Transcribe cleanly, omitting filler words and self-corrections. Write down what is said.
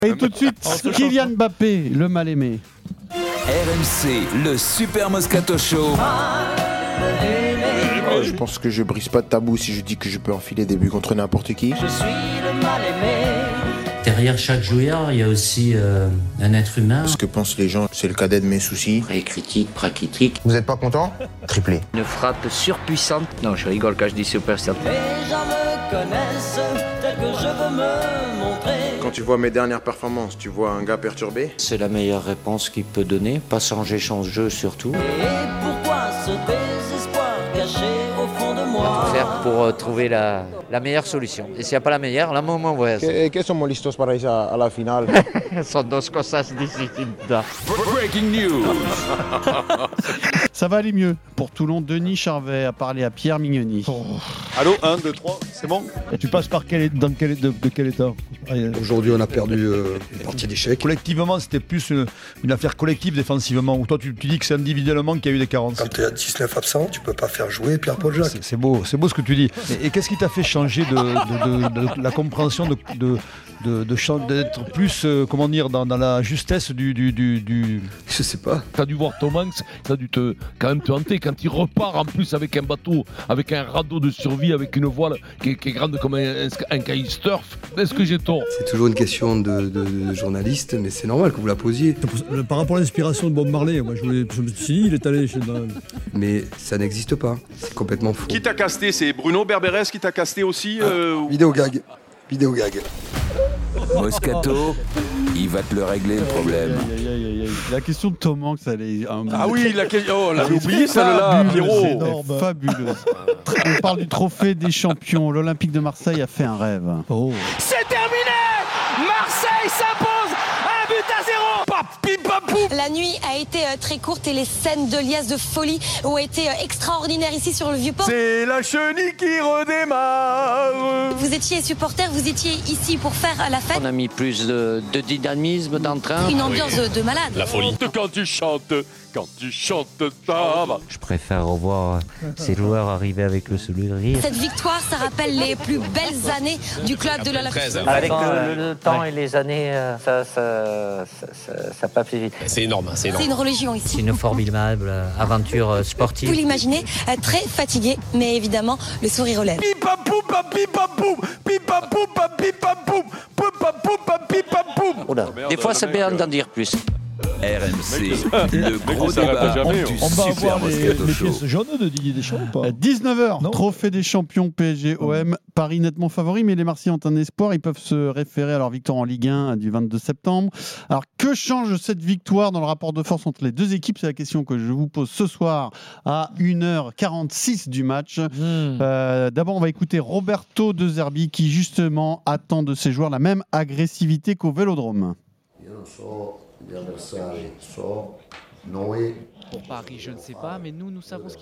Et tout de suite, Kylian Mbappé, le mal-aimé. RMC, le Super Moscato Show. Je pense que je brise pas de tabou si je dis que je peux enfiler des buts contre n'importe qui. Je suis le mal-aimé. Derrière chaque joueur, il y a aussi un être humain. Ce que pensent les gens, c'est le cadet de mes soucis. Pré critique, pracritique. Vous êtes pas content? Triplé. Une frappe surpuissante. Non, je rigole quand je dis surpuissante. Les gens me connaissent tel que je veux me montrer. Quand tu vois mes dernières performances, tu vois un gars perturbé? C'est la meilleure réponse qu'il peut donner. Pas changer son jeu surtout. Et pourquoi ce désespoir caché au fond de moi? Faire pour trouver la meilleure solution. Et s'il n'y a pas la meilleure, la moment voy a hacer. ¿Qué somos listos para ir a la final? Son dos cosas distintas. Breaking news. Ça va aller mieux. Pour Toulon, Denis Charvet a parlé à Pierre Mignoni. Allô, 1, 2, 3, c'est bon? Tu passes par de quel état? Aujourd'hui, on a perdu une partie d'échec. Collectivement, c'était plus une affaire collective défensivement, où toi tu dis que c'est individuellement qu'il y a eu des carences. Quand tu as 19 absents, tu peux pas faire jouer Pierre-Paul Jacques. C'est beau ce que tu dis. Et qu'est-ce qui t'a fait changer de la compréhension d'être plus, comment dire, dans la justesse du... Je sais pas. T'as dû voir Tom Hanks, ça a dû quand même te hanter quand il repart en plus avec un bateau, avec un radeau de survie, avec une voile qui est grande comme un kitesurf. Est-ce que j'ai tort? C'est toujours une question de journaliste, mais c'est normal que vous la posiez. Par rapport à l'inspiration de Bob Marley, moi je me suis dit, il est allé chez... Mais ça n'existe pas. C'est complètement faux. Qui t'a casté? C'est Bruno Berberes qui t'a casté aussi Vidéo gag. Moscato, il va te le régler le problème. La question de Tom Hanks, elle est... Ah oui, on l'avait oublié celle-là, Pierrot. Fabuleuse. On parle du trophée des champions. L'Olympique de Marseille a fait un rêve. Oh. C'est terminé. Marseille s'impose 1-0. La nuit a été très courte et les scènes de liesse de folie ont été extraordinaires ici sur le Vieux-Port. C'est la chenille qui redémarre. Vous étiez supporters, vous étiez ici pour faire la fête. On a mis plus de dynamisme, d'entrain. Une ambiance de malade. La folie. Quand tu chantes, ça va. Je préfère revoir ces joueurs arriver avec le sourire. Cette victoire, ça rappelle les plus belles années du club de l'Olympique. Avec le temps et les années, ça passe vite. C'est une religion ici. C'est une formidable aventure Vous sportive. l'imaginez, très fatigué, mais évidemment, le sourire aux lèvres. Des fois, c'est bien d'en dire plus. RMC, le gros débat du On va Super avoir les Moscato Show. pièces jaunes de Didier Deschamps ou pas? 19h, Non. trophée des champions PSG-OM. Paris nettement favori, mais les Marseillais ont un espoir. Ils peuvent se référer à leur victoire en Ligue 1 du 22 septembre. Alors, que change cette victoire dans le rapport de force entre les deux équipes? C'est la question que je vous pose ce soir à 1h46 du match. D'abord, on va écouter Roberto De Zerbi qui, justement, attend de ses joueurs la même agressivité qu'au Vélodrome. Pour Paris, je ne sais pas, mais nous savons ce